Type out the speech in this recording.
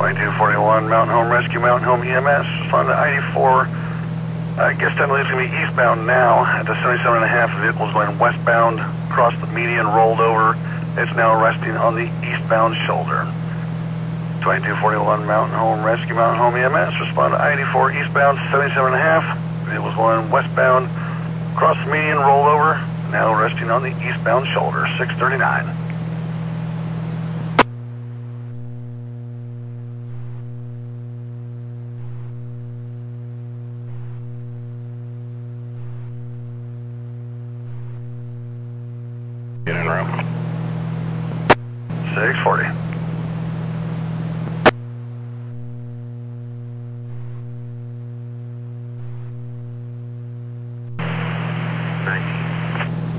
2241 Mountain Home Rescue, Mountain Home EMS. Respond to ID4. I guess I believe it's going to be eastbound now at the 77.5. The vehicle's going westbound, across the median, rolled over. It's now resting on the eastbound shoulder. 2241 Mountain Home Rescue, Mountain Home EMS. Respond to ID4 eastbound, 77.5. The vehicle's going westbound, across the median, rolled over. Now resting on the eastbound shoulder, 639. Get en route. 640.